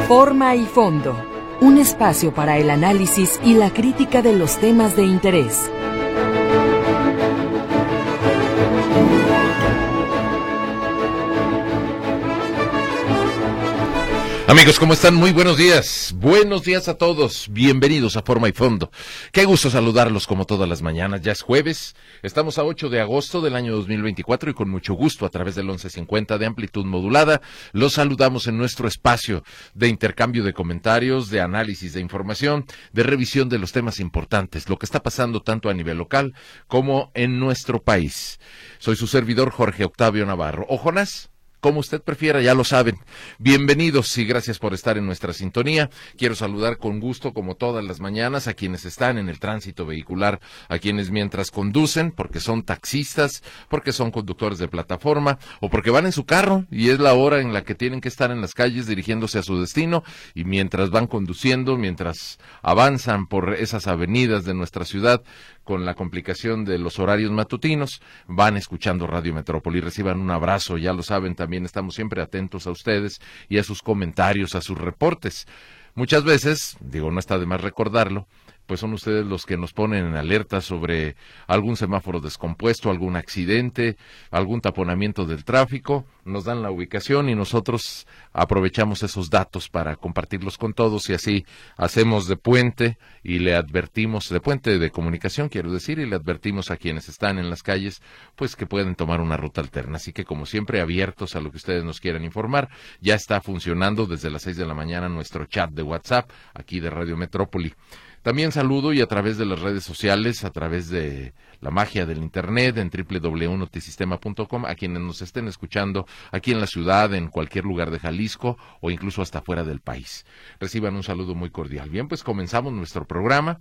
Forma y fondo, un espacio para el análisis y la crítica de los temas de interés. Amigos, ¿cómo están? Muy buenos días. Buenos días a todos. Bienvenidos a Forma y Fondo. Qué gusto saludarlos como todas las mañanas. Ya es jueves. Estamos a 8 de agosto del año 2024 y con mucho gusto a través del 1150 de amplitud modulada los saludamos en nuestro espacio de intercambio de comentarios, de análisis de información, de revisión de los temas importantes, lo que está pasando tanto a nivel local como en nuestro país. Soy su servidor Jorge Octavio Navarro. O Jonás, como usted prefiera, ya lo saben. Bienvenidos y gracias por estar en nuestra sintonía. Quiero saludar con gusto, como todas las mañanas, a quienes están en el tránsito vehicular, a quienes mientras conducen, porque son taxistas, porque son conductores de plataforma, o porque van en su carro y es la hora en la que tienen que estar en las calles dirigiéndose a su destino, y mientras van conduciendo, mientras avanzan por esas avenidas de nuestra ciudad, con la complicación de los horarios matutinos, van escuchando Radio Metrópoli. Reciban un abrazo, ya lo saben, también estamos siempre atentos a ustedes y a sus comentarios, a sus reportes. Muchas veces, no está de más recordarlo, pues son ustedes los que nos ponen en alerta sobre algún semáforo descompuesto, algún accidente, algún taponamiento del tráfico, nos dan la ubicación y nosotros aprovechamos esos datos para compartirlos con todos y así hacemos de puente y le advertimos, de puente de comunicación quiero decir, y le advertimos a quienes están en las calles, pues que pueden tomar una ruta alterna. Así que como siempre, abiertos a lo que ustedes nos quieran informar, ya está funcionando desde las 6 de la mañana nuestro chat de WhatsApp, aquí de Radio Metrópoli. También saludo y a través de las redes sociales, a través de la magia del internet en www.notisistema.com, a quienes nos estén escuchando aquí en la ciudad, en cualquier lugar de Jalisco o incluso hasta fuera del país. Reciban un saludo muy cordial. Bien, pues comenzamos nuestro programa.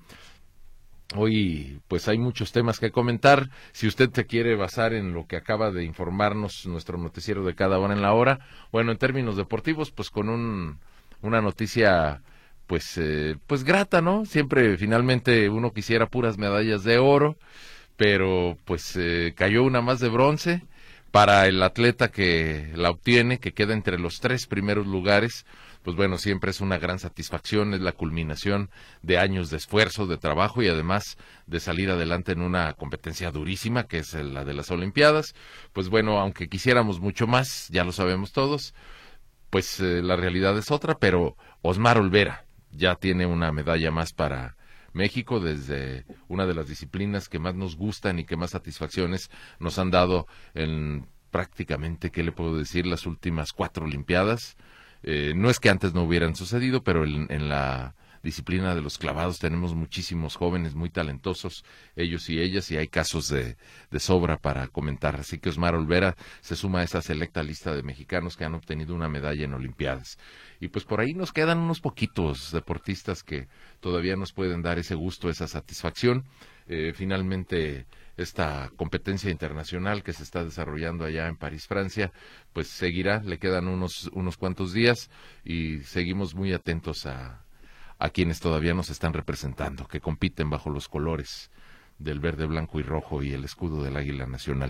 Hoy pues hay muchos temas que comentar. Si usted se quiere basar en lo que acaba de informarnos nuestro noticiero de cada hora en la hora, bueno, en términos deportivos, pues con una noticia pues grata, ¿no? Siempre finalmente uno quisiera puras medallas de oro, pero pues cayó una más de bronce para el atleta que la obtiene, que queda entre los 3 primeros lugares. Pues bueno, siempre es una gran satisfacción, es la culminación de años de esfuerzo, de trabajo y además de salir adelante en una competencia durísima que es la de las Olimpiadas. Pues bueno, aunque quisiéramos mucho más, ya lo sabemos todos, pues la realidad es otra, pero Osmar Olvera ya tiene una medalla más para México desde una de las disciplinas que más nos gustan y que más satisfacciones nos han dado en prácticamente, ¿qué le puedo decir?, las últimas 4 Olimpiadas. No es que antes no hubieran sucedido, pero en la disciplina de los clavados tenemos muchísimos jóvenes muy talentosos, ellos y ellas, y hay casos de sobra para comentar. Así que Osmar Olvera se suma a esa selecta lista de mexicanos que han obtenido una medalla en Olimpiadas. Y pues por ahí nos quedan unos poquitos deportistas que todavía nos pueden dar ese gusto, esa satisfacción. Finalmente esta competencia internacional que se está desarrollando allá en París, Francia, pues seguirá, le quedan unos cuantos días y seguimos muy atentos a quienes todavía nos están representando, que compiten bajo los colores del verde, blanco y rojo y el escudo del Águila Nacional.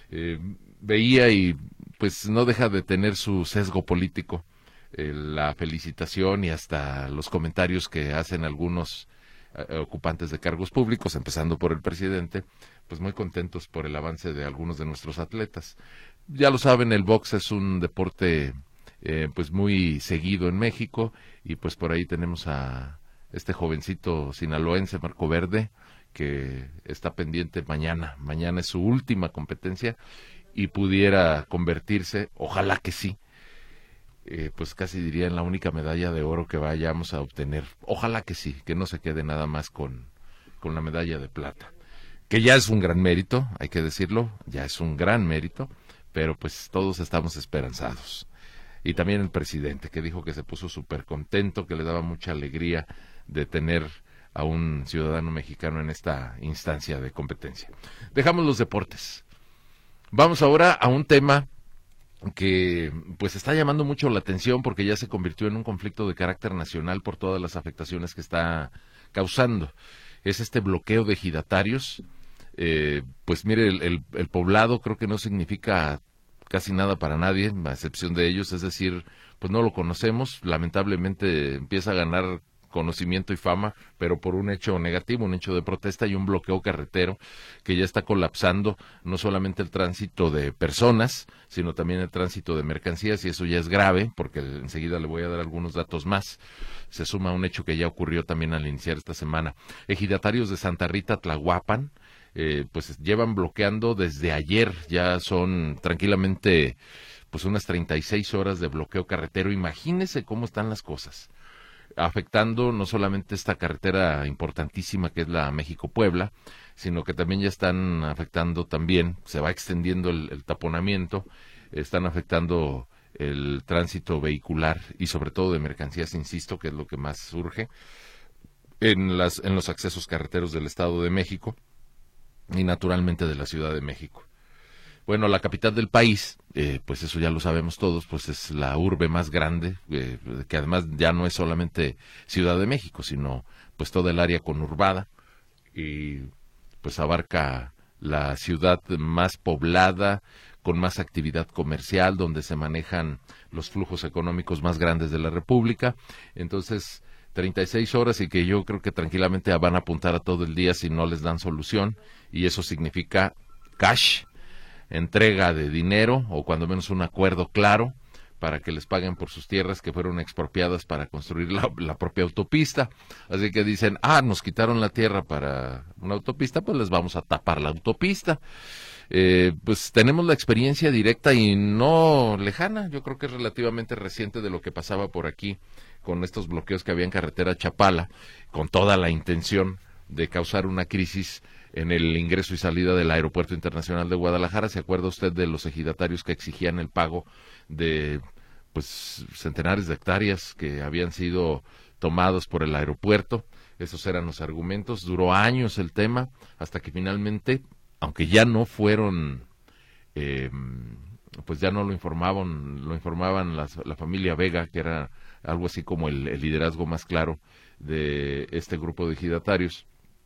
Veía y pues no deja de tener su sesgo político la felicitación y hasta los comentarios que hacen algunos ocupantes de cargos públicos, empezando por el presidente, pues muy contentos por el avance de algunos de nuestros atletas. Ya lo saben, el box es un deporte pues muy seguido en México y pues por ahí tenemos a este jovencito sinaloense, Marco Verde, que está pendiente mañana es su última competencia y pudiera convertirse, ojalá que sí, pues casi diría en la única medalla de oro que vayamos a obtener. Ojalá que sí, que no se quede nada más con la medalla de plata, que ya es un gran mérito, hay que decirlo, ya es un gran mérito, pero pues todos estamos esperanzados. Y también el presidente, que dijo que se puso súper contento, que le daba mucha alegría de tener a un ciudadano mexicano en esta instancia de competencia. Dejamos los deportes. Vamos ahora a un tema que pues está llamando mucho la atención porque ya se convirtió en un conflicto de carácter nacional por todas las afectaciones que está causando. Es este bloqueo de ejidatarios. Pues mire, el poblado creo que no significa casi nada para nadie, a excepción de ellos, es decir, pues no lo conocemos, lamentablemente empieza a ganar conocimiento y fama, pero por un hecho negativo, un hecho de protesta y un bloqueo carretero que ya está colapsando no solamente el tránsito de personas, sino también el tránsito de mercancías, y eso ya es grave, porque enseguida le voy a dar algunos datos más. Se suma un hecho que ya ocurrió también al iniciar esta semana. Ejidatarios de Santa Rita, Tlahuapan, pues llevan bloqueando desde ayer, ya son tranquilamente pues unas 36 horas de bloqueo carretero. Imagínese cómo están las cosas, afectando no solamente esta carretera importantísima que es la México-Puebla, sino que también ya están afectando también, se va extendiendo el taponamiento, están afectando el tránsito vehicular y sobre todo de mercancías, insisto, que es lo que más surge en los accesos carreteros del Estado de México y naturalmente de la Ciudad de México. Bueno, la capital del país, pues eso ya lo sabemos todos, pues es la urbe más grande, que además ya no es solamente Ciudad de México, sino pues toda el área conurbada, y pues abarca la ciudad más poblada, con más actividad comercial, donde se manejan los flujos económicos más grandes de la República. Entonces, 36 horas, y que yo creo que tranquilamente van a apuntar a todo el día si no les dan solución, y eso significa cash, entrega de dinero o cuando menos un acuerdo claro para que les paguen por sus tierras que fueron expropiadas para construir la propia autopista. Así que dicen, nos quitaron la tierra para una autopista, pues les vamos a tapar la autopista. Pues tenemos la experiencia directa y no lejana, yo creo que es relativamente reciente, de lo que pasaba por aquí con estos bloqueos que había en carretera Chapala, con toda la intención de causar una crisis en el ingreso y salida del Aeropuerto Internacional de Guadalajara. ¿Se acuerda usted de los ejidatarios que exigían el pago de pues centenares de hectáreas que habían sido tomados por el aeropuerto? Esos eran los argumentos. Duró años el tema, hasta que finalmente, aunque ya no fueron, pues ya no lo informaban la familia Vega, que era algo así como el liderazgo más claro de este grupo de ejidatarios,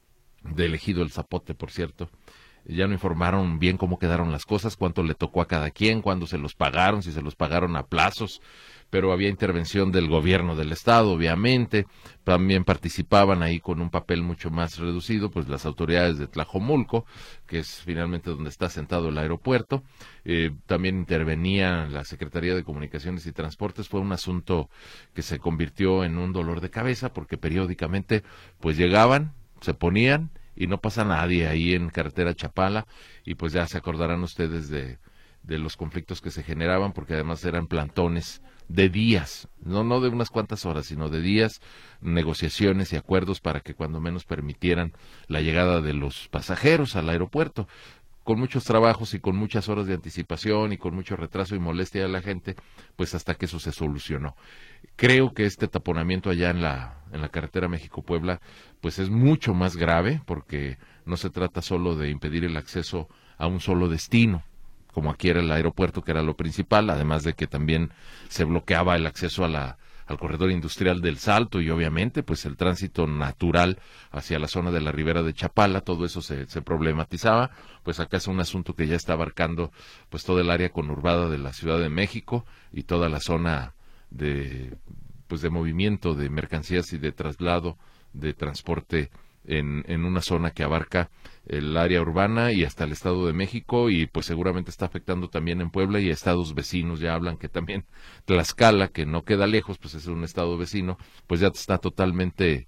del ejido El Zapote, por cierto. Ya no informaron bien cómo quedaron las cosas, cuánto le tocó a cada quien, cuándo se los pagaron, si se los pagaron a plazos, pero había intervención del gobierno del estado, obviamente. También participaban ahí con un papel mucho más reducido, pues las autoridades de Tlajomulco, que es finalmente donde está sentado el aeropuerto. También intervenía la Secretaría de Comunicaciones y Transportes. Fue un asunto que se convirtió en un dolor de cabeza, porque periódicamente pues llegaban, se ponían y no pasa nadie ahí en carretera Chapala, y pues ya se acordarán ustedes de los conflictos que se generaban, porque además eran plantones de días, no de unas cuantas horas, sino de días, negociaciones y acuerdos para que cuando menos permitieran la llegada de los pasajeros al aeropuerto, con muchos trabajos y con muchas horas de anticipación y con mucho retraso y molestia de la gente, pues hasta que eso se solucionó. Creo que este taponamiento allá en la carretera México-Puebla, pues es mucho más grave, porque no se trata solo de impedir el acceso a un solo destino, como aquí era el aeropuerto, que era lo principal, además de que también se bloqueaba el acceso al corredor industrial del Salto, y obviamente pues el tránsito natural hacia la zona de la Ribera de Chapala. Todo eso se problematizaba. Pues acá es un asunto que ya está abarcando pues todo el área conurbada de la Ciudad de México y toda la zona de movimiento de mercancías y de traslado de transporte en una zona que abarca el área urbana y hasta el Estado de México, y pues seguramente está afectando también en Puebla y a estados vecinos. Ya hablan que también Tlaxcala, que no queda lejos, pues es un estado vecino, pues ya está totalmente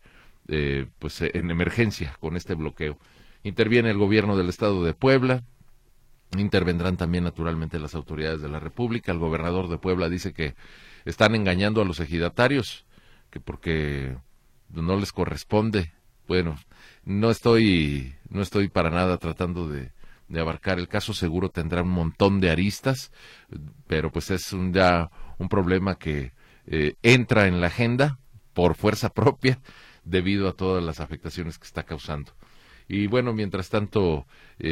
pues en emergencia con este bloqueo. Interviene el gobierno del Estado de Puebla, intervendrán también naturalmente las autoridades de la República. El gobernador de Puebla dice que están engañando a los ejidatarios, que porque no les corresponde. Bueno, no estoy para nada tratando de abarcar el caso. Seguro tendrá un montón de aristas, pero pues es ya un problema que entra en la agenda por fuerza propia debido a todas las afectaciones que está causando. Y bueno, mientras tanto,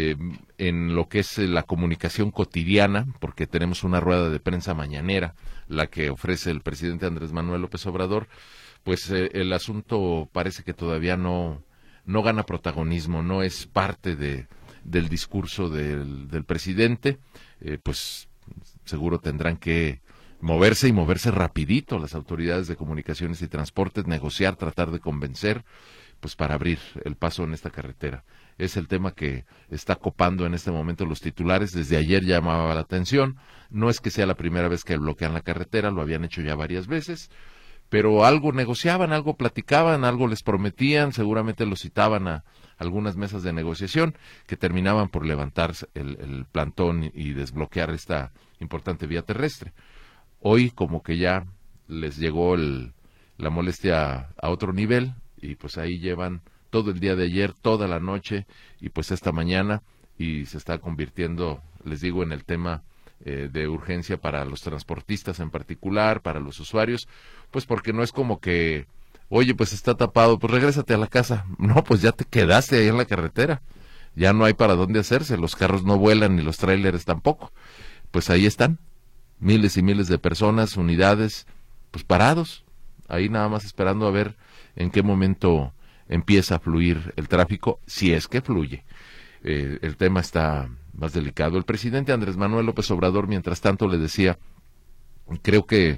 en lo que es la comunicación cotidiana, porque tenemos una rueda de prensa mañanera, la que ofrece el presidente Andrés Manuel López Obrador, pues el asunto parece que todavía no gana protagonismo, no es parte del discurso del presidente. Pues seguro tendrán que moverse y moverse rapidito las autoridades de comunicaciones y transportes, negociar, tratar de convencer, pues para abrir el paso en esta carretera. Es el tema que está copando en este momento los titulares. Desde ayer llamaba la atención. No es que sea la primera vez que bloquean la carretera, lo habían hecho ya varias veces, pero algo negociaban, algo platicaban, algo les prometían, seguramente los citaban a algunas mesas de negociación que terminaban por levantar el plantón y desbloquear esta importante vía terrestre. Hoy como que ya les llegó la molestia a otro nivel y pues ahí llevan todo el día de ayer, toda la noche y pues esta mañana, y se está convirtiendo, les digo, en el tema de urgencia para los transportistas en particular, para los usuarios, pues porque no es como que, oye, pues está tapado, pues regrésate a la casa. No, pues ya te quedaste ahí en la carretera, ya no hay para dónde hacerse, los carros no vuelan ni los tráileres tampoco. Pues ahí están, miles y miles de personas, unidades, pues parados, ahí nada más esperando a ver en qué momento empieza a fluir el tráfico, si es que fluye. El tema está más delicado. El presidente Andrés Manuel López Obrador, mientras tanto, le decía, creo que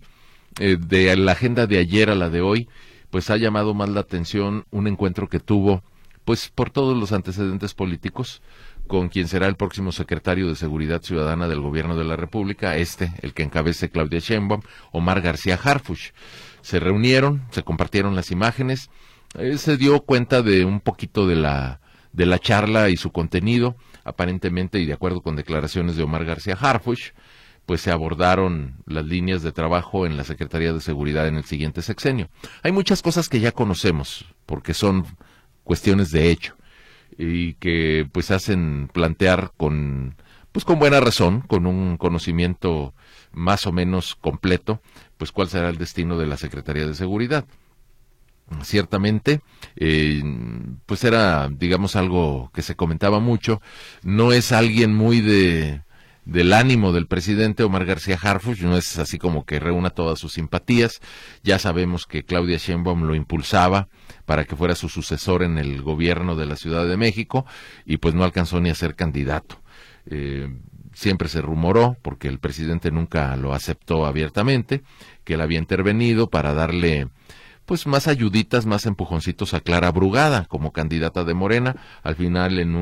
de la agenda de ayer a la de hoy, pues ha llamado más la atención un encuentro que tuvo, pues por todos los antecedentes políticos, con quien será el próximo secretario de Seguridad Ciudadana del Gobierno de la República, el que encabece Claudia Sheinbaum, Omar García Harfuch. Se reunieron, se compartieron las imágenes, se dio cuenta de un poquito de la charla y su contenido, aparentemente, y de acuerdo con declaraciones de Omar García Harfuch, pues se abordaron las líneas de trabajo en la Secretaría de Seguridad en el siguiente sexenio. Hay muchas cosas que ya conocemos, porque son cuestiones de hecho, y que pues hacen plantear con buena razón, con un conocimiento más o menos completo, pues cuál será el destino de la Secretaría de Seguridad. Ciertamente, pues era, digamos, algo que se comentaba mucho. No es alguien muy del ánimo del presidente Omar García Harfuch, no es así como que reúna todas sus simpatías. Ya sabemos que Claudia Sheinbaum lo impulsaba para que fuera su sucesor en el gobierno de la Ciudad de México y pues no alcanzó ni a ser candidato. Siempre se rumoró, porque el presidente nunca lo aceptó abiertamente, que él había intervenido para darle pues más ayuditas, más empujoncitos a Clara Brugada como candidata de Morena, al final en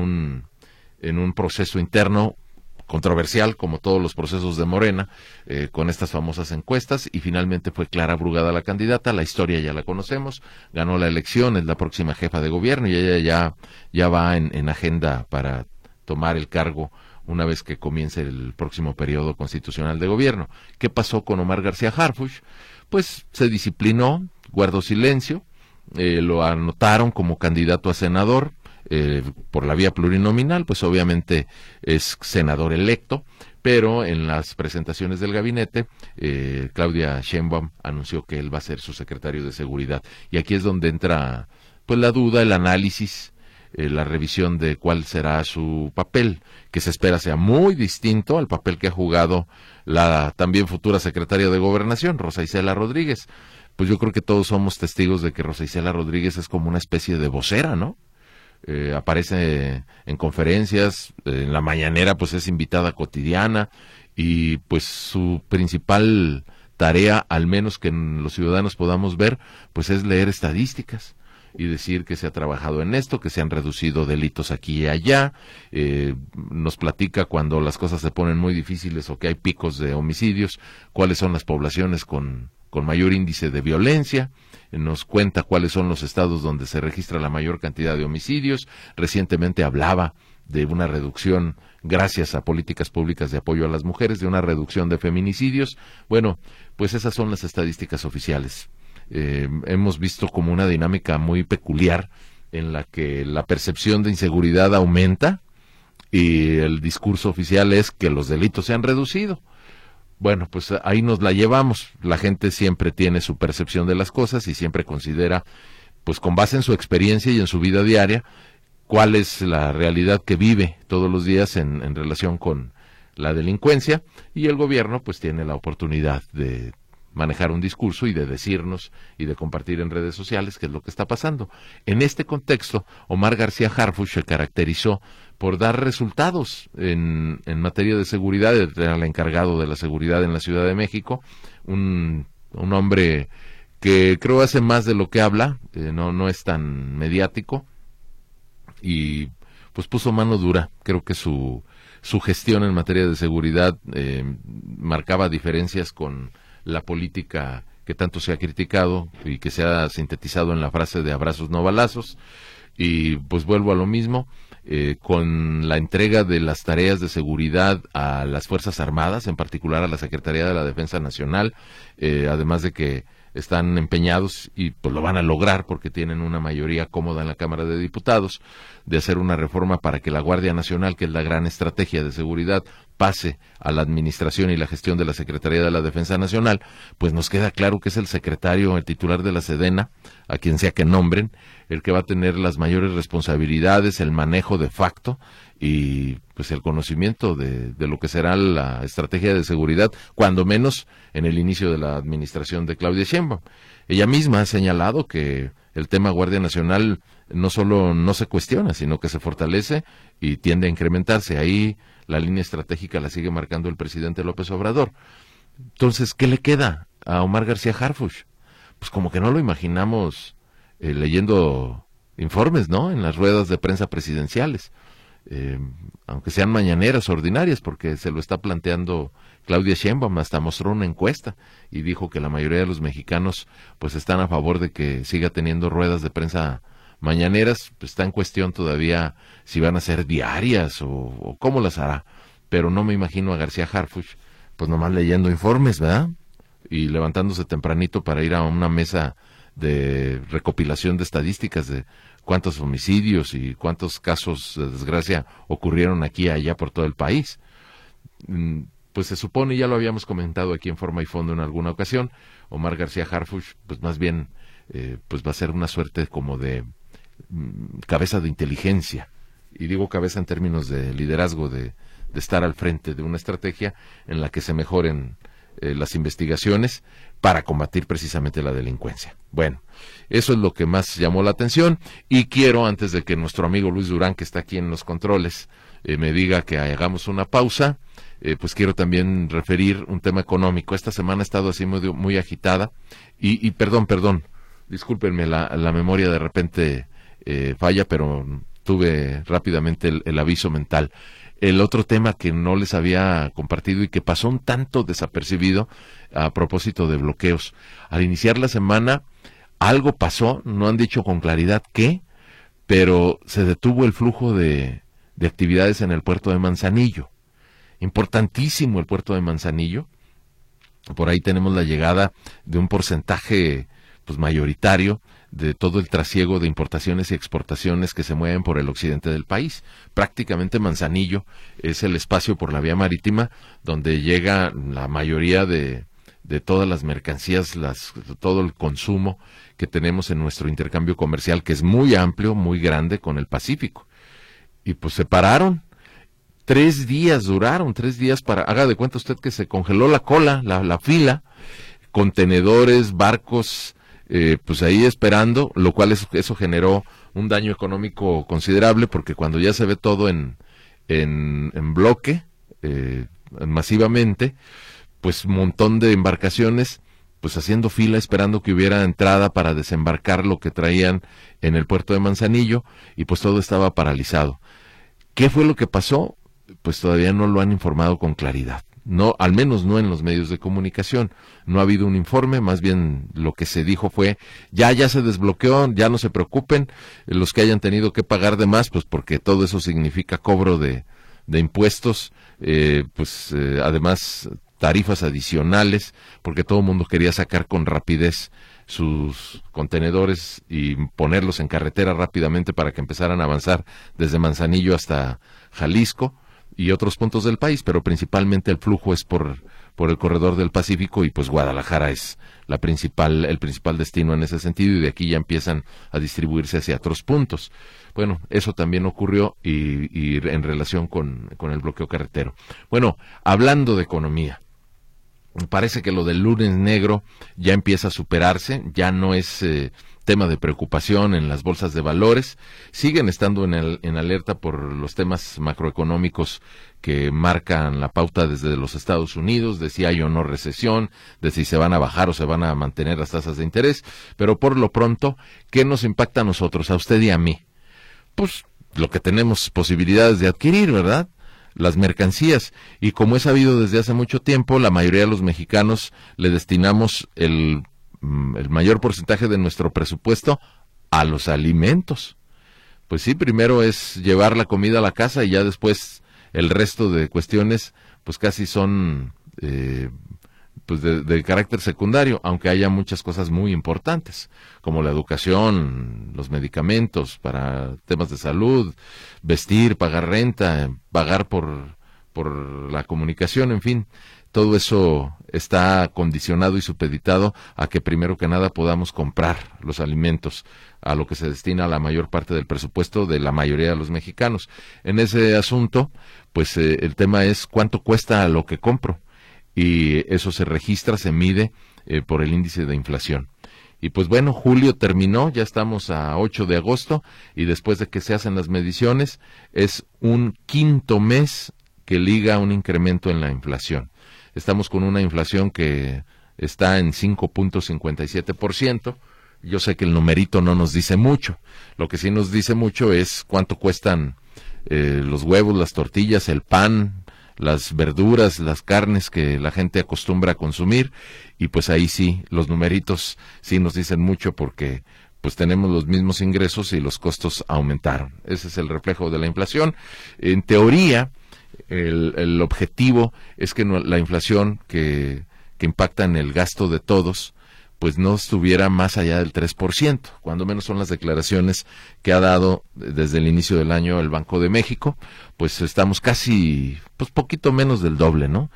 un proceso interno controversial, como todos los procesos de Morena, con estas famosas encuestas, y finalmente fue Clara Brugada la candidata. La historia ya la conocemos, ganó la elección, es la próxima jefa de gobierno y ella ya va en agenda para tomar el cargo una vez que comience el próximo periodo constitucional de gobierno. ¿Qué pasó con Omar García Harfuch? Pues se disciplinó, guardó silencio, lo anotaron como candidato a senador por la vía plurinominal, pues obviamente es senador electo, pero en las presentaciones del gabinete, Claudia Sheinbaum anunció que él va a ser su secretario de Seguridad. Y aquí es donde entra pues la duda, el análisis, la revisión de cuál será su papel, que se espera sea muy distinto al papel que ha jugado la también futura secretaria de Gobernación, Rosa Isela Rodríguez. Pues yo creo que todos somos testigos de que Rosa Isela Rodríguez es como una especie de vocera, ¿no? Aparece en conferencias, en la mañanera pues es invitada cotidiana, y pues su principal tarea, al menos que los ciudadanos podamos ver, pues es leer estadísticas y decir que se ha trabajado en esto, que se han reducido delitos aquí y allá. Nos platica cuando las cosas se ponen muy difíciles o que hay picos de homicidios, cuáles son las poblaciones con mayor índice de violencia. Nos cuenta cuáles son los estados donde se registra la mayor cantidad de homicidios. Recientemente hablaba de una reducción, gracias a políticas públicas de apoyo a las mujeres, de una reducción de feminicidios. Bueno, pues esas son las estadísticas oficiales. Hemos visto como una dinámica muy peculiar en la que la percepción de inseguridad aumenta y el discurso oficial es que los delitos se han reducido. Bueno, pues ahí nos la llevamos. La gente siempre tiene su percepción de las cosas y siempre considera, pues con base en su experiencia y en su vida diaria, cuál es la realidad que vive todos los días en relación con la delincuencia, y el gobierno pues tiene la oportunidad de manejar un discurso y de decirnos y de compartir en redes sociales qué es lo que está pasando. En este contexto, Omar García Harfuch se caracterizó por dar resultados en materia de seguridad. Era el encargado de la seguridad en la Ciudad de México, un hombre que creo hace más de lo que habla, no es tan mediático, y pues puso mano dura. Creo que su gestión en materia de seguridad marcaba diferencias con la política que tanto se ha criticado y que se ha sintetizado en la frase de abrazos no balazos. Y pues vuelvo a lo mismo, con la entrega de las tareas de seguridad a las Fuerzas Armadas, en particular a la Secretaría de la Defensa Nacional, además de que están empeñados, y pues lo van a lograr porque tienen una mayoría cómoda en la Cámara de Diputados, de hacer una reforma para que la Guardia Nacional, que es la gran estrategia de seguridad, pase a la administración y la gestión de la Secretaría de la Defensa Nacional. Pues nos queda claro que es el secretario, el titular de la Sedena, a quien sea que nombren, el que va a tener las mayores responsabilidades, el manejo de facto y pues el conocimiento de lo que será la estrategia de seguridad, cuando menos en el inicio de la administración de Claudia Sheinbaum. Ella misma ha señalado que el tema Guardia Nacional no solo no se cuestiona, sino que se fortalece y tiende a incrementarse. Ahí la línea estratégica la sigue marcando el presidente López Obrador. Entonces, ¿qué le queda a Omar García Harfuch? Pues como que no lo imaginamos leyendo informes, ¿no?, en las ruedas de prensa presidenciales, aunque sean mañaneras ordinarias, porque se lo está planteando Claudia Sheinbaum. Hasta mostró una encuesta y dijo que la mayoría de los mexicanos pues están a favor de que siga teniendo ruedas de prensa mañaneras. Pues está en cuestión todavía si van a ser diarias o cómo las hará, pero no me imagino a García Harfuch pues nomás leyendo informes, ¿verdad?, y levantándose tempranito para ir a una mesa de recopilación de estadísticas de cuántos homicidios y cuántos casos de desgracia ocurrieron aquí y allá por todo el país. Pues se supone, ya lo habíamos comentado aquí en Forma y Fondo en alguna ocasión, Omar García Harfuch pues más bien pues va a ser una suerte como de cabeza de inteligencia, y digo cabeza en términos de liderazgo, de estar al frente de una estrategia en la que se mejoren las investigaciones para combatir precisamente la delincuencia. Bueno, eso es lo que más llamó la atención, y quiero, antes de que nuestro amigo Luis Durán, que está aquí en los controles, me diga que hagamos una pausa, pues quiero también referir un tema económico. Esta semana ha estado así muy agitada, y perdón, discúlpenme, la memoria de repente falla, pero tuve rápidamente el aviso mental. El otro tema que no les había compartido y que pasó un tanto desapercibido a propósito de bloqueos. Al iniciar la semana algo pasó, no han dicho con claridad qué, pero se detuvo el flujo de actividades en el puerto de Manzanillo. Importantísimo el puerto de Manzanillo. Por ahí tenemos la llegada de un porcentaje pues mayoritario de todo el trasiego de importaciones y exportaciones que se mueven por el occidente del país. Prácticamente Manzanillo es el espacio por la vía marítima donde llega la mayoría de todas las mercancías, todo el consumo que tenemos en nuestro intercambio comercial, que es muy amplio, muy grande con el Pacífico. Y pues se pararon. 3 días duraron, 3 días para, haga de cuenta usted que se congeló la cola, la fila, contenedores, barcos, pues ahí esperando, lo cual eso generó un daño económico considerable, porque cuando ya se ve todo en bloque, masivamente, pues un montón de embarcaciones pues haciendo fila esperando que hubiera entrada para desembarcar lo que traían en el puerto de Manzanillo, y pues todo estaba paralizado. ¿Qué fue lo que pasó? Pues todavía no lo han informado con claridad. No, al menos no en los medios de comunicación. No ha habido un informe, más bien lo que se dijo fue, ya se desbloqueó, ya no se preocupen, los que hayan tenido que pagar de más, pues porque todo eso significa cobro de impuestos, además tarifas adicionales, porque todo el mundo quería sacar con rapidez sus contenedores y ponerlos en carretera rápidamente para que empezaran a avanzar desde Manzanillo hasta Jalisco y otros puntos del país, pero principalmente el flujo es por el corredor del Pacífico, y pues Guadalajara es el principal destino en ese sentido, y de aquí ya empiezan a distribuirse hacia otros puntos. Bueno, eso también ocurrió y en relación con el bloqueo carretero. Bueno, hablando de economía, parece que lo del lunes negro ya empieza a superarse, ya no es tema de preocupación en las bolsas de valores, siguen estando en alerta por los temas macroeconómicos que marcan la pauta desde los Estados Unidos, de si hay o no recesión, de si se van a bajar o se van a mantener las tasas de interés, pero por lo pronto, ¿qué nos impacta a nosotros, a usted y a mí? Pues lo que tenemos posibilidades de adquirir, ¿verdad? Las mercancías, y como es sabido desde hace mucho tiempo, la mayoría de los mexicanos le destinamos el mayor porcentaje de nuestro presupuesto a los alimentos. Pues sí, primero es llevar la comida a la casa y ya después el resto de cuestiones pues casi son pues de carácter secundario, aunque haya muchas cosas muy importantes, como la educación, los medicamentos para temas de salud, vestir, pagar renta, pagar por la comunicación, en fin. Todo eso está condicionado y supeditado a que primero que nada podamos comprar los alimentos, a lo que se destina la mayor parte del presupuesto de la mayoría de los mexicanos. En ese asunto, pues el tema es cuánto cuesta lo que compro, y eso se registra, se mide por el índice de inflación. Y pues bueno, julio terminó, ya estamos a 8 de agosto, y después de que se hacen las mediciones, es un quinto mes que liga un incremento en la inflación. Estamos con una inflación que está en 5.57%. Yo sé que el numerito no nos dice mucho. Lo que sí nos dice mucho es cuánto cuestan los huevos, las tortillas, el pan, las verduras, las carnes que la gente acostumbra a consumir. Y pues ahí sí, los numeritos sí nos dicen mucho porque pues tenemos los mismos ingresos y los costos aumentaron. Ese es el reflejo de la inflación. En teoría, el objetivo es que la inflación que impacta en el gasto de todos, pues no estuviera más allá del 3%, cuando menos son las declaraciones que ha dado desde el inicio del año el Banco de México. Pues estamos casi, pues poquito menos del doble, ¿no?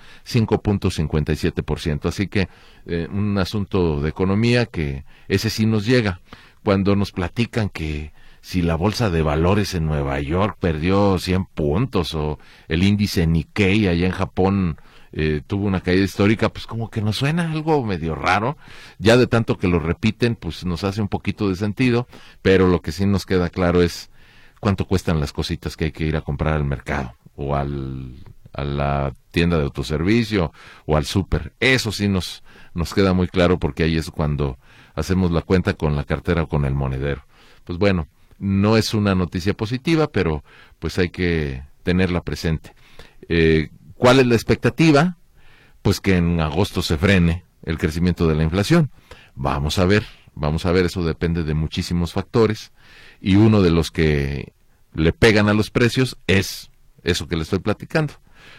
5.57%, así que un asunto de economía que ese sí nos llega. Cuando nos platican que si la bolsa de valores en Nueva York perdió 100 puntos o el índice Nikkei allá en Japón tuvo una caída histórica, pues como que nos suena algo medio raro. Ya de tanto que lo repiten, pues nos hace un poquito de sentido, pero lo que sí nos queda claro es cuánto cuestan las cositas que hay que ir a comprar al mercado o a la tienda de autoservicio o al súper. Eso sí nos queda muy claro, porque ahí es cuando hacemos la cuenta con la cartera o con el monedero. Pues bueno, no es una noticia positiva, pero pues hay que tenerla presente. ¿Cuál es la expectativa? Pues que en agosto se frene el crecimiento de la inflación. Vamos a ver, eso depende de muchísimos factores, y uno de los que le pegan a los precios es eso que le estoy platicando,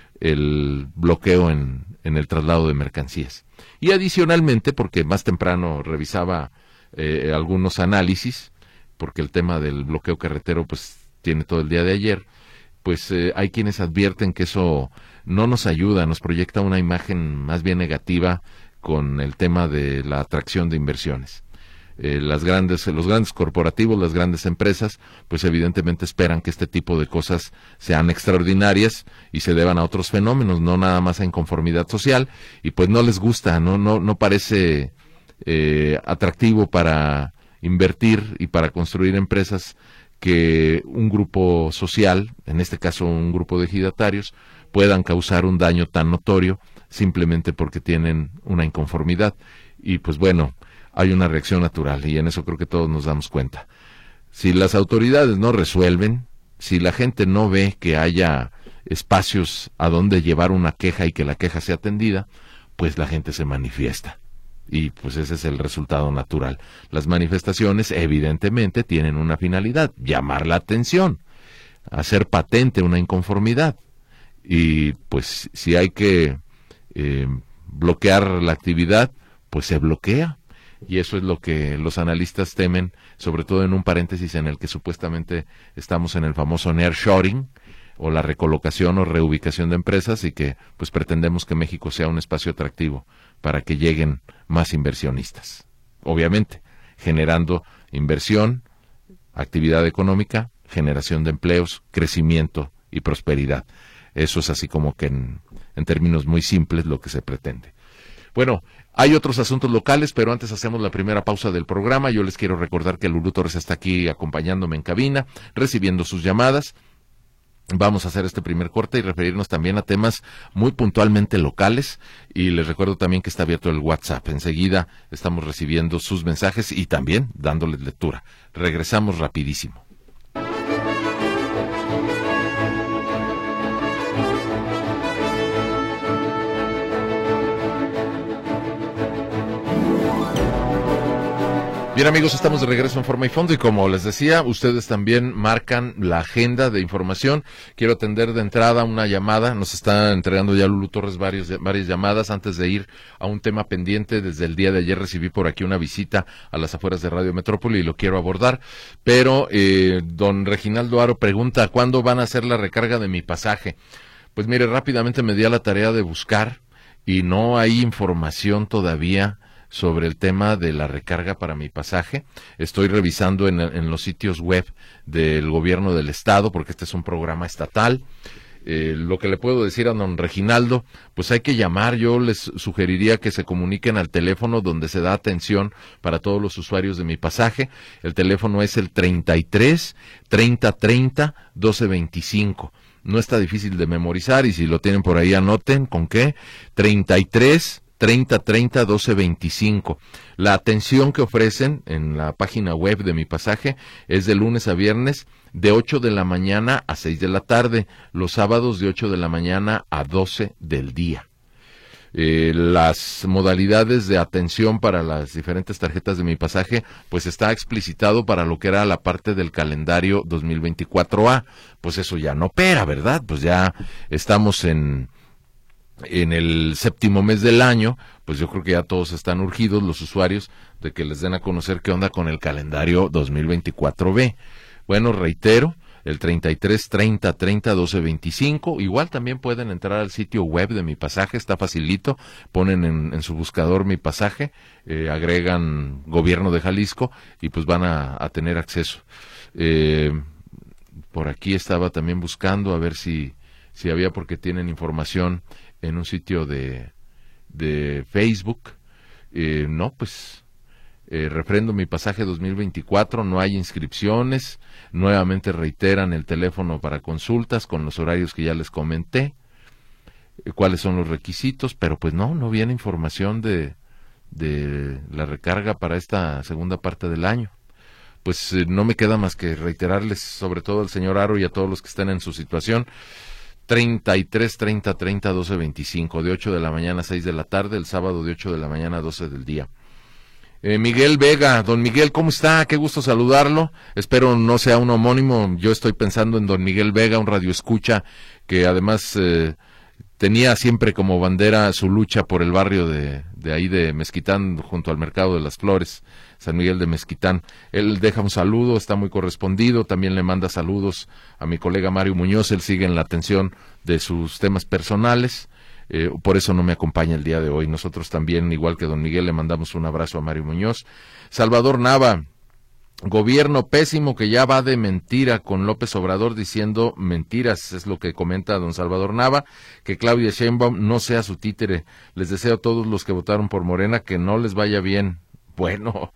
el bloqueo en el traslado de mercancías. Y adicionalmente, porque más temprano revisaba algunos análisis, porque el tema del bloqueo carretero pues tiene todo el día de ayer, pues hay quienes advierten que eso no nos ayuda, nos proyecta una imagen más bien negativa con el tema de la atracción de inversiones. Los grandes corporativos, las grandes empresas, pues evidentemente esperan que este tipo de cosas sean extraordinarias y se deban a otros fenómenos, no nada más a inconformidad social, y pues no les gusta, no parece atractivo para invertir y para construir empresas que un grupo social, en este caso un grupo de ejidatarios, puedan causar un daño tan notorio simplemente porque tienen una inconformidad. Y pues bueno, hay una reacción natural, y en eso creo que todos nos damos cuenta. Si las autoridades no resuelven, si la gente no ve que haya espacios a donde llevar una queja y que la queja sea atendida, pues la gente se manifiesta. Y pues ese es el resultado natural. Las manifestaciones evidentemente tienen una finalidad: llamar la atención, hacer patente una inconformidad. Y pues si hay que bloquear la actividad, pues se bloquea. Y eso es lo que los analistas temen, sobre todo en un paréntesis en el que supuestamente estamos en el famoso nearshoring, o la recolocación o reubicación de empresas, y que pues pretendemos que México sea un espacio atractivo para que lleguen más inversionistas. Obviamente, generando inversión, actividad económica, generación de empleos, crecimiento y prosperidad. Eso es así como que en términos muy simples lo que se pretende. Bueno, hay otros asuntos locales, pero antes hacemos la primera pausa del programa. Yo les quiero recordar que Lulú Torres está aquí acompañándome en cabina, recibiendo sus llamadas. Vamos a hacer este primer corte y referirnos también a temas muy puntualmente locales, y les recuerdo también que está abierto el WhatsApp. Enseguida estamos recibiendo sus mensajes y también dándoles lectura. Regresamos rapidísimo. Bien, amigos, estamos de regreso en Forma y Fondo, y como les decía, ustedes también marcan la agenda de información. Quiero atender de entrada una llamada. Nos está entregando ya Lulú Torres varias llamadas antes de ir a un tema pendiente. Desde el día de ayer recibí por aquí una visita a las afueras de Radio Metrópoli y lo quiero abordar. Pero don Reginaldo Aro pregunta, ¿cuándo van a hacer la recarga de mi pasaje? Pues mire, rápidamente me di a la tarea de buscar y no hay información todavía sobre el tema de la recarga para mi pasaje. Estoy revisando en los sitios web del gobierno del estado, porque este es un programa estatal. Lo que le puedo decir a don Reginaldo, pues hay que llamar. Yo les sugeriría que se comuniquen al teléfono donde se da atención para todos los usuarios de mi pasaje. El teléfono es el 33 30 30 12 25. No está difícil de memorizar, y si lo tienen por ahí anoten con qué. 33 30 30 12 25. La atención que ofrecen en la página web de mi pasaje es de lunes a viernes de 8 de la mañana a 6 de la tarde, los sábados de 8 de la mañana a 12 del día. Las modalidades de atención para las diferentes tarjetas de mi pasaje, pues está explicitado para lo que era la parte del calendario 2024A. Pues eso ya no opera, ¿verdad? Pues ya estamos en el séptimo mes del año. Pues yo creo que ya todos están urgidos los usuarios de que les den a conocer qué onda con el calendario 2024B. Bueno, reitero, el 33 30 30 12 25. Igual también pueden entrar al sitio web de mi pasaje, está facilito. Ponen en su buscador mi pasaje, agregan Gobierno de Jalisco y pues van a tener acceso. Por aquí estaba también buscando a ver si había, porque tienen información en un sitio de Facebook. No, pues refrendo mi pasaje 2024, no hay inscripciones. Nuevamente reiteran el teléfono para consultas con los horarios que ya les comenté, cuáles son los requisitos, pero pues no viene información de la recarga para esta segunda parte del año. Pues no me queda más que reiterarles, sobre todo al señor Aro y a todos los que estén en su situación, 33 30 30 12 25, de 8 de la mañana a 6 de la tarde, el sábado de 8 de la mañana a 12 del día. Miguel Vega, don Miguel, ¿cómo está? Qué gusto saludarlo. Espero no sea un homónimo. Yo estoy pensando en don Miguel Vega, un radioescucha que además tenía siempre como bandera su lucha por el barrio de ahí de Mezquitán, junto al Mercado de las Flores, San Miguel de Mezquitán. Él deja un saludo, está muy correspondido. También le manda saludos a mi colega Mario Muñoz. Él sigue en la atención de sus temas personales. Por eso no me acompaña el día de hoy. Nosotros también, igual que don Miguel, le mandamos un abrazo a Mario Muñoz. Salvador Nava, gobierno pésimo que ya va de mentira, con López Obrador diciendo mentiras, es lo que comenta don Salvador Nava. Que Claudia Sheinbaum no sea su títere. Les deseo a todos los que votaron por Morena que no les vaya bien. Bueno,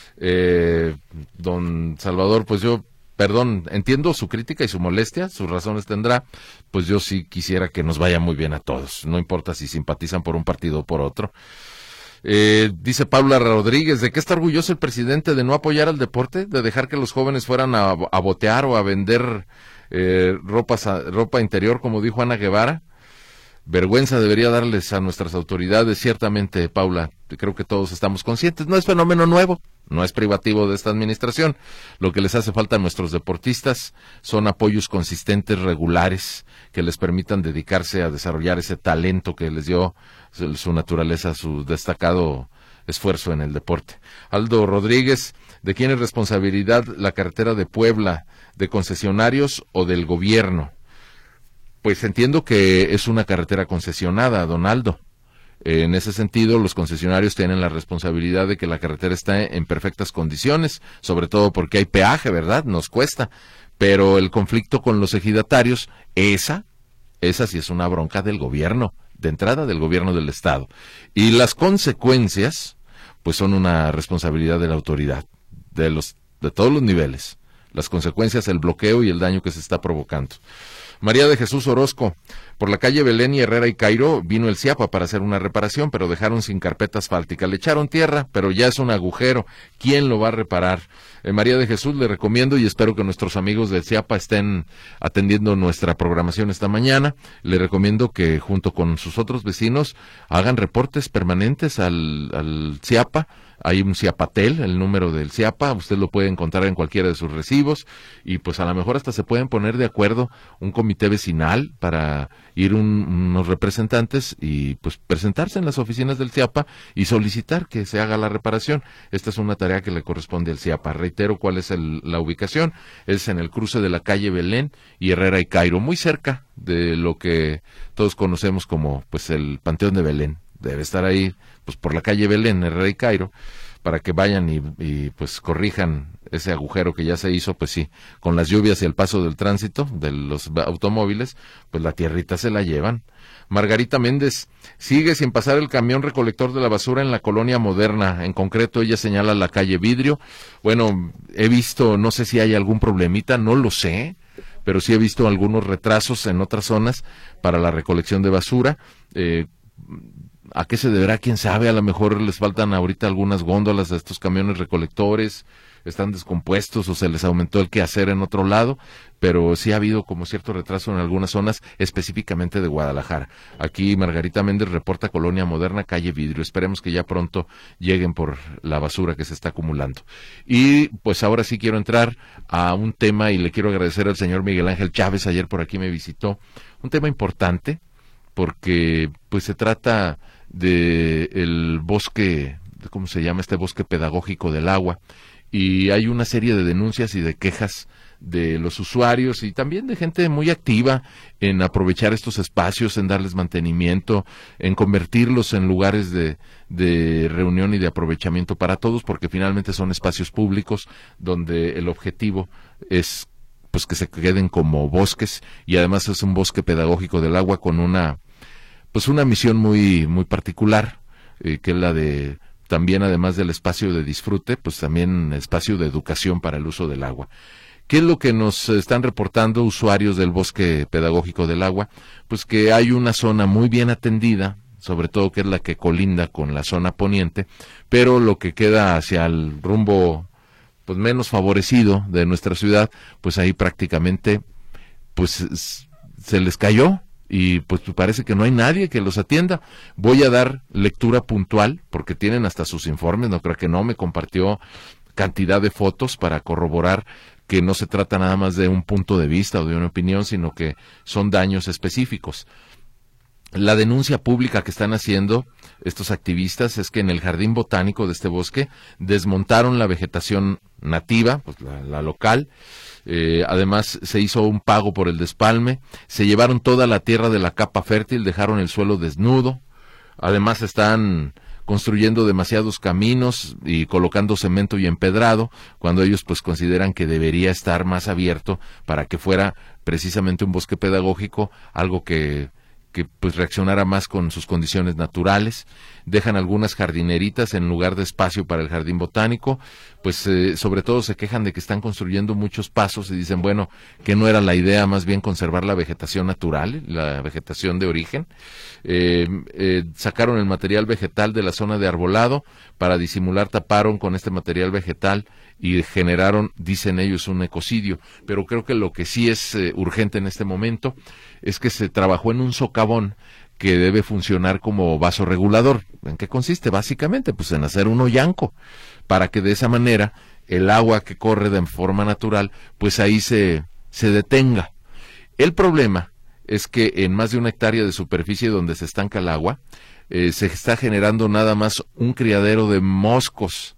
don Salvador, pues yo, perdón, entiendo su crítica y su molestia, sus razones tendrá. Pues yo sí quisiera que nos vaya muy bien a todos, no importa si simpatizan por un partido o por otro. Dice Paula Rodríguez, ¿de qué está orgulloso el presidente? ¿De no apoyar al deporte? ¿De dejar que los jóvenes fueran a botear o a vender ropa interior, como dijo Ana Guevara? Vergüenza debería darles a nuestras autoridades. Ciertamente, Paula, creo que todos estamos conscientes. No es fenómeno nuevo, no es privativo de esta administración. Lo que les hace falta a nuestros deportistas son apoyos consistentes, regulares, que les permitan dedicarse a desarrollar ese talento que les dio su naturaleza, su destacado esfuerzo en el deporte. Aldo Rodríguez, ¿de quién es responsabilidad la carretera de Puebla? ¿De concesionarios o del gobierno? Pues entiendo que es una carretera concesionada, don Aldo. En ese sentido, los concesionarios tienen la responsabilidad de que la carretera esté en perfectas condiciones, sobre todo porque hay peaje, ¿verdad? Nos cuesta. Pero el conflicto con los ejidatarios, esa sí es una bronca del gobierno, de entrada del gobierno del estado. Y las consecuencias, pues son una responsabilidad de la autoridad, de todos los niveles. Las consecuencias, el bloqueo y el daño que se está provocando. María de Jesús Orozco, por la calle Belén y Herrera y Cairo vino el CIAPA para hacer una reparación, pero dejaron sin carpeta asfáltica. Le echaron tierra, pero ya es un agujero. ¿Quién lo va a reparar? María de Jesús, le recomiendo y espero que nuestros amigos del CIAPA estén atendiendo nuestra programación esta mañana. Le recomiendo que junto con sus otros vecinos hagan reportes permanentes al CIAPA. Hay un CIAPATEL, el número del CIAPA, usted lo puede encontrar en cualquiera de sus recibos y pues a lo mejor hasta se pueden poner de acuerdo un comité vecinal para ir unos representantes y pues presentarse en las oficinas del CIAPA y solicitar que se haga la reparación. Esta es una tarea que le corresponde al CIAPA. Reitero cuál es la ubicación, es en el cruce de la calle Belén y Herrera y Cairo, muy cerca de lo que todos conocemos como pues el Panteón de Belén. Debe estar ahí, pues por la calle Belén, Herrera y Cairo, para que vayan y pues corrijan ese agujero que ya se hizo, pues sí, con las lluvias y el paso del tránsito de los automóviles, pues la tierrita se la llevan. Margarita Méndez, sigue sin pasar el camión recolector de la basura en la colonia Moderna, en concreto ella señala la calle Vidrio. Bueno, he visto, no sé si hay algún problemita, no lo sé, pero sí he visto algunos retrasos en otras zonas para la recolección de basura. ¿A qué se deberá? ¿Quién sabe? A lo mejor les faltan ahorita algunas góndolas a estos camiones recolectores, están descompuestos o se les aumentó el quehacer en otro lado, pero sí ha habido como cierto retraso en algunas zonas, específicamente de Guadalajara. Aquí Margarita Méndez reporta Colonia Moderna, calle Vidrio. Esperemos que ya pronto lleguen por la basura que se está acumulando. Y pues ahora sí quiero entrar a un tema y le quiero agradecer al señor Miguel Ángel Chávez, ayer por aquí me visitó, un tema importante, porque pues se trata de el bosque, ¿cómo se llama? Este bosque pedagógico del agua, y hay una serie de denuncias y de quejas de los usuarios y también de gente muy activa en aprovechar estos espacios, en darles mantenimiento, en convertirlos en lugares de reunión y de aprovechamiento para todos, porque finalmente son espacios públicos donde el objetivo es pues que se queden como bosques, y además es un bosque pedagógico del agua con una misión muy muy particular, que es la de también, además del espacio de disfrute, pues también espacio de educación para el uso del agua. ¿Qué es lo que nos están reportando usuarios del bosque pedagógico del agua? Pues que hay una zona muy bien atendida, sobre todo que es la que colinda con la zona poniente, pero lo que queda hacia el rumbo pues menos favorecido de nuestra ciudad, pues ahí prácticamente pues se les cayó. Y pues parece que no hay nadie que los atienda. Voy a dar lectura puntual, porque tienen hasta sus informes, no creo que no, me compartió cantidad de fotos para corroborar que no se trata nada más de un punto de vista o de una opinión, sino que son daños específicos. La denuncia pública que están haciendo estos activistas es que en el jardín botánico de este bosque desmontaron la vegetación nativa, pues la local. Además se hizo un pago por el despalme, se llevaron toda la tierra de la capa fértil, dejaron el suelo desnudo, además están construyendo demasiados caminos y colocando cemento y empedrado, cuando ellos pues consideran que debería estar más abierto para que fuera precisamente un bosque pedagógico, algo que pues reaccionara más con sus condiciones naturales. Dejan algunas jardineritas en lugar de espacio para el jardín botánico, pues sobre todo se quejan de que están construyendo muchos pasos y dicen, bueno, que no era la idea más bien conservar la vegetación natural, la vegetación de origen. Sacaron el material vegetal de la zona de arbolado, para disimular taparon con este material vegetal y generaron, dicen ellos, un ecocidio. Pero creo que lo que sí es urgente en este momento es que se trabajó en un socavón que debe funcionar como vaso regulador. ¿En qué consiste? Básicamente, pues en hacer un hoyanco, para que de esa manera el agua que corre de forma natural, pues ahí se detenga. El problema es que en más de 1 hectárea de superficie donde se estanca el agua, se está generando nada más un criadero de moscos.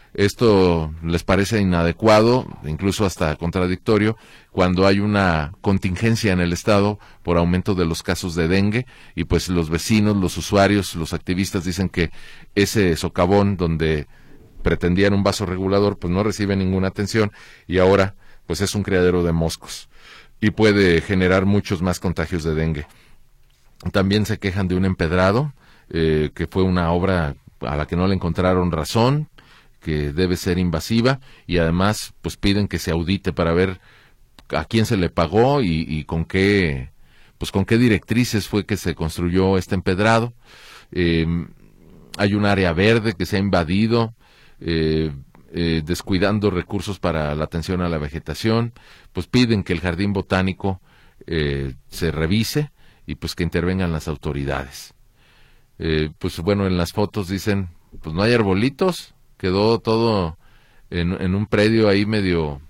Esto les parece inadecuado, incluso hasta contradictorio, cuando hay una contingencia en el estado por aumento de los casos de dengue, y pues los vecinos, los usuarios, los activistas dicen que ese socavón donde pretendían un vaso regulador pues no recibe ninguna atención, y ahora pues es un criadero de moscos y puede generar muchos más contagios de dengue. También se quejan de un empedrado, que fue una obra a la que no le encontraron razón, que debe ser invasiva, y además pues piden que se audite para ver a quién se le pagó y con qué directrices fue que se construyó este empedrado. Hay un área verde que se ha invadido, descuidando recursos para la atención a la vegetación. Pues piden que el jardín botánico se revise y pues que intervengan las autoridades. Pues bueno, en las fotos dicen, pues no hay arbolitos, quedó todo en un predio ahí medio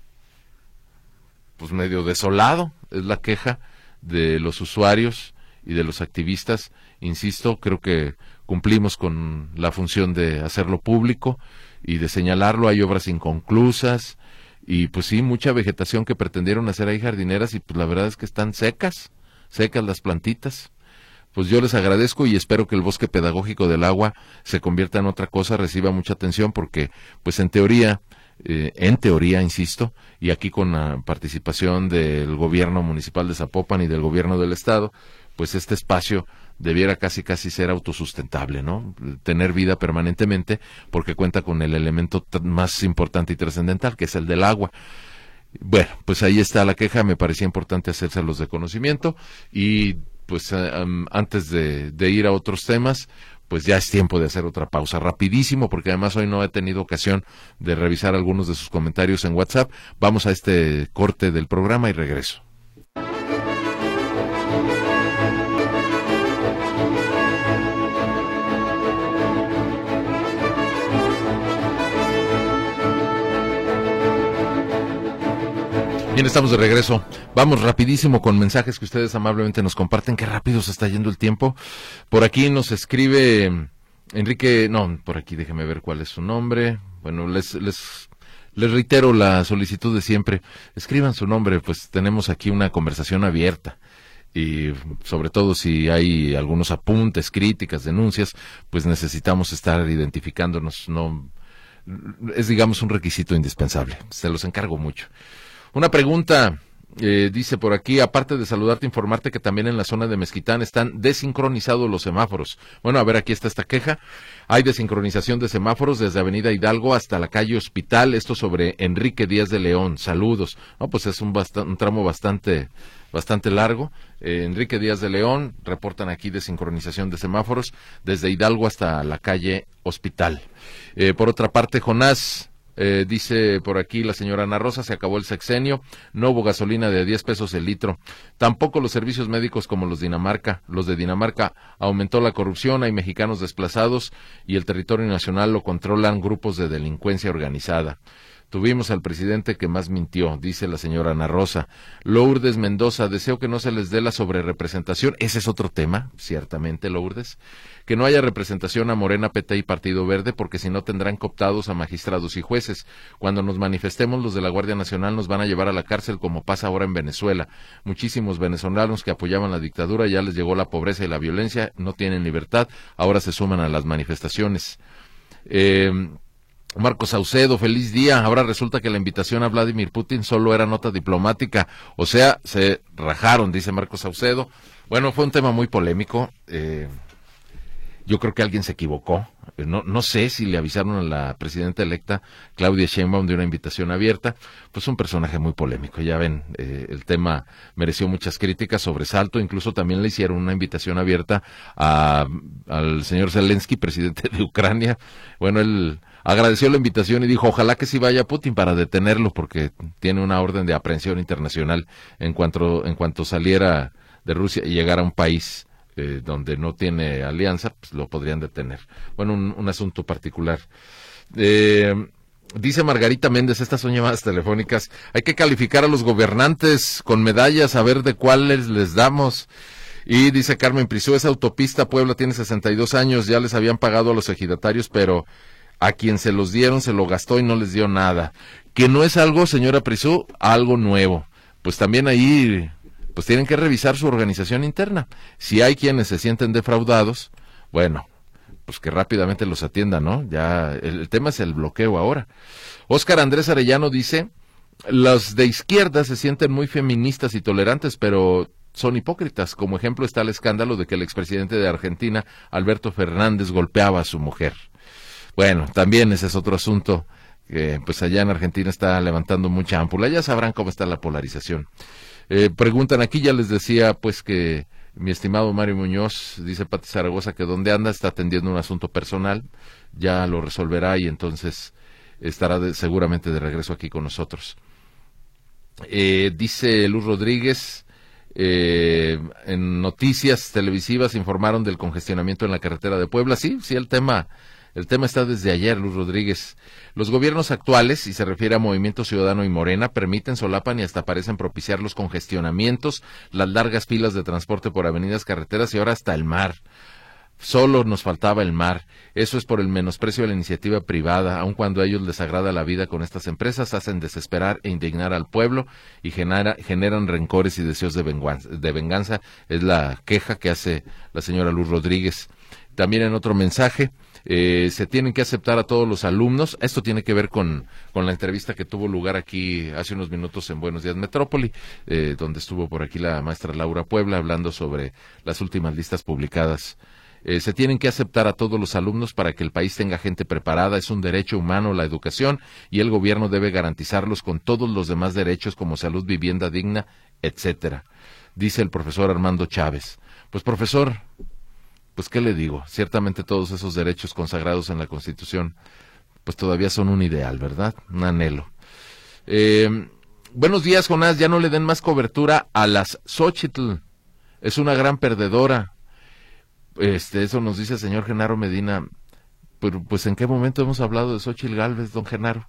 desolado. Es la queja de los usuarios y de los activistas. Insisto, creo que cumplimos con la función de hacerlo público y de señalarlo. Hay obras inconclusas y pues sí, mucha vegetación que pretendieron hacer ahí jardineras, y pues la verdad es que están secas las plantitas. Pues yo les agradezco y espero que el bosque pedagógico del agua se convierta en otra cosa, reciba mucha atención, porque pues en teoría, insisto, y aquí con la participación del gobierno municipal de Zapopan y del gobierno del estado, pues este espacio debiera casi ser autosustentable, ¿no? Tener vida permanentemente, porque cuenta con el elemento más importante y trascendental, que es el del agua. Bueno, pues ahí está la queja, me parecía importante hacérselos de conocimiento, y pues antes de ir a otros temas, pues ya es tiempo de hacer otra pausa, rapidísimo, porque además hoy no he tenido ocasión de revisar algunos de sus comentarios en WhatsApp. Vamos a este corte del programa y regreso. Bien, estamos de regreso. Vamos rapidísimo con mensajes que ustedes amablemente nos comparten. Qué rápido se está yendo el tiempo. Por aquí nos escribe Enrique, por aquí déjeme ver cuál es su nombre. Bueno, les reitero la solicitud de siempre. Escriban su nombre, pues tenemos aquí una conversación abierta. Y sobre todo si hay algunos apuntes, críticas, denuncias, pues necesitamos estar identificándonos. No es, digamos, un requisito indispensable. Se los encargo mucho. Una pregunta, dice por aquí, aparte de saludarte, informarte que también en la zona de Mezquitán están desincronizados los semáforos. Bueno, a ver, aquí está esta queja. Hay desincronización de semáforos desde Avenida Hidalgo hasta la calle Hospital, esto sobre Enrique Díaz de León. Saludos. No, pues es un tramo bastante largo. Enrique Díaz de León, reportan aquí desincronización de semáforos desde Hidalgo hasta la calle Hospital. Por otra parte, Jonás, dice por aquí la señora Ana Rosa, se acabó el sexenio, no hubo gasolina de 10 pesos el litro, tampoco los servicios médicos como los de Dinamarca, aumentó la corrupción, hay mexicanos desplazados y el territorio nacional lo controlan grupos de delincuencia organizada. Tuvimos al presidente que más mintió, dice la señora Ana Rosa. Lourdes Mendoza, deseo que no se les dé la sobrerepresentación. Ese es otro tema, ciertamente, Lourdes. Que no haya representación a Morena, PT y Partido Verde, porque si no tendrán cooptados a magistrados y jueces. Cuando nos manifestemos, los de la Guardia Nacional nos van a llevar a la cárcel, como pasa ahora en Venezuela. Muchísimos venezolanos que apoyaban la dictadura, ya les llegó la pobreza y la violencia, no tienen libertad, ahora se suman a las manifestaciones. Marcos Saucedo, feliz día. Ahora resulta que la invitación a Vladimir Putin solo era nota diplomática, o sea, se rajaron, dice Marcos Saucedo. Bueno, fue un tema muy polémico. Yo creo que alguien se equivocó. No sé si le avisaron a la presidenta electa Claudia Sheinbaum de una invitación abierta. Pues un personaje muy polémico. Ya ven, el tema mereció muchas críticas, sobresalto. Incluso también le hicieron una invitación abierta al señor Zelensky, presidente de Ucrania. Bueno, él agradeció la invitación y dijo, ojalá que sí vaya Putin para detenerlo, porque tiene una orden de aprehensión internacional en cuanto saliera de Rusia y llegara a un país donde no tiene alianza, pues lo podrían detener. Bueno, un asunto particular. Dice Margarita Méndez, estas son llamadas telefónicas, hay que calificar a los gobernantes con medallas, a ver de cuáles les damos. Y dice Carmen Prisú, esa autopista Puebla tiene 62 años, ya les habían pagado a los ejidatarios, pero a quien se los dieron se lo gastó y no les dio nada. Que no es algo, señora Prisú, algo nuevo. Pues también ahí pues tienen que revisar su organización interna. Si hay quienes se sienten defraudados, bueno, pues que rápidamente los atiendan, ¿no? Ya el tema es el bloqueo ahora. Óscar Andrés Arellano dice, los de izquierda se sienten muy feministas y tolerantes, pero son hipócritas. Como ejemplo está el escándalo de que el expresidente de Argentina, Alberto Fernández, golpeaba a su mujer. Bueno, también ese es otro asunto que pues allá en Argentina está levantando mucha ámpula. Ya sabrán cómo está la polarización. Preguntan aquí, ya les decía pues que mi estimado Mario Muñoz, dice Pati Zaragoza, que dónde anda, está atendiendo un asunto personal, ya lo resolverá y entonces estará seguramente de regreso aquí con nosotros. Dice Luz Rodríguez, en noticias televisivas informaron del congestionamiento en la carretera de Puebla. Sí, el tema está desde ayer, Luz Rodríguez. Los gobiernos actuales, y se refiere a Movimiento Ciudadano y Morena, permiten, solapan y hasta parecen propiciar los congestionamientos, las largas filas de transporte por avenidas, carreteras y ahora hasta el mar. Solo nos faltaba el mar. Eso es por el menosprecio de la iniciativa privada. Aun cuando a ellos les agrada la vida con estas empresas, hacen desesperar e indignar al pueblo y generan rencores y deseos de venganza. Es la queja que hace la señora Luz Rodríguez. También en otro mensaje, se tienen que aceptar a todos los alumnos. Esto tiene que ver con la entrevista que tuvo lugar aquí hace unos minutos en Buenos Días Metrópoli, donde estuvo por aquí la maestra Laura Puebla hablando sobre las últimas listas publicadas. Se tienen que aceptar a todos los alumnos para que el país tenga gente preparada. Es un derecho humano la educación y el gobierno debe garantizarlos con todos los demás derechos como salud, vivienda digna, etcétera. Dice el profesor Armando Chávez. Pues profesor, pues qué le digo, ciertamente todos esos derechos consagrados en la Constitución pues todavía son un ideal, ¿verdad? Un anhelo. Buenos días, Jonás, ya no le den más cobertura a las Xóchitl, es una gran perdedora. Eso nos dice el señor Genaro Medina. Pero pues ¿en qué momento hemos hablado de Xóchitl Gálvez, don Genaro?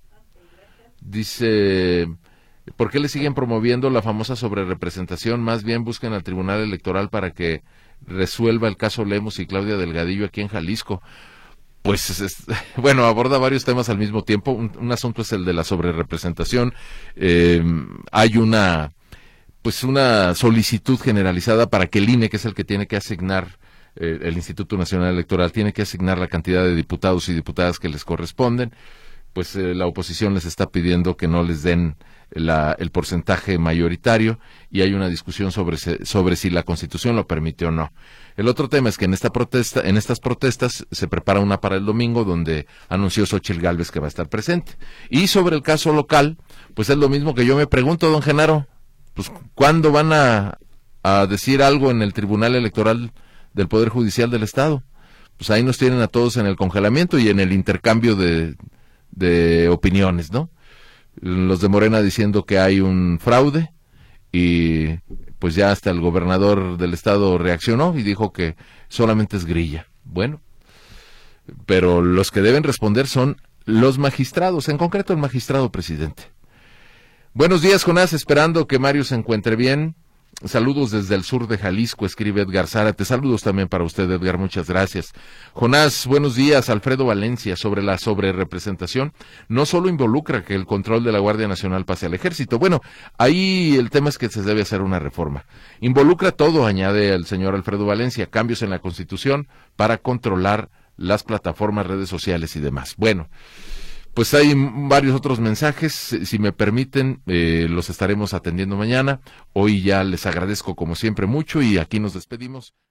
Dice, ¿por qué le siguen promoviendo la famosa sobrerepresentación? Más bien busquen al Tribunal Electoral para que resuelva el caso Lemos y Claudia Delgadillo aquí en Jalisco. Pues, bueno, aborda varios temas al mismo tiempo. Un asunto es el de la sobrerepresentación. Hay una solicitud generalizada para que el INE, que es el que tiene que asignar, el Instituto Nacional Electoral, tiene que asignar la cantidad de diputados y diputadas que les corresponden. Pues la oposición les está pidiendo que no les den el porcentaje mayoritario y hay una discusión sobre si la Constitución lo permite o no. El otro tema es que en estas protestas se prepara una para el domingo donde anunció Xóchitl Gálvez que va a estar presente. Y sobre el caso local, pues es lo mismo que yo me pregunto, don Genaro, pues ¿cuándo van a decir algo en el Tribunal Electoral del Poder Judicial del Estado? Pues ahí nos tienen a todos en el congelamiento y en el intercambio de opiniones, ¿no? Los de Morena diciendo que hay un fraude y pues ya hasta el gobernador del estado reaccionó y dijo que solamente es grilla. Bueno, pero los que deben responder son los magistrados, en concreto el magistrado presidente. Buenos días, Jonás, esperando que Mario se encuentre bien. Saludos desde el sur de Jalisco, escribe Edgar Zárate. Saludos también para usted, Edgar, muchas gracias. Jonás, buenos días. Alfredo Valencia, sobre la sobrerepresentación, no solo involucra que el control de la Guardia Nacional pase al Ejército. Bueno, ahí el tema es que se debe hacer una reforma. Involucra todo, añade el señor Alfredo Valencia, cambios en la Constitución para controlar las plataformas, redes sociales y demás. Bueno, pues hay varios otros mensajes, si me permiten, los estaremos atendiendo mañana. Hoy ya les agradezco como siempre mucho y aquí nos despedimos.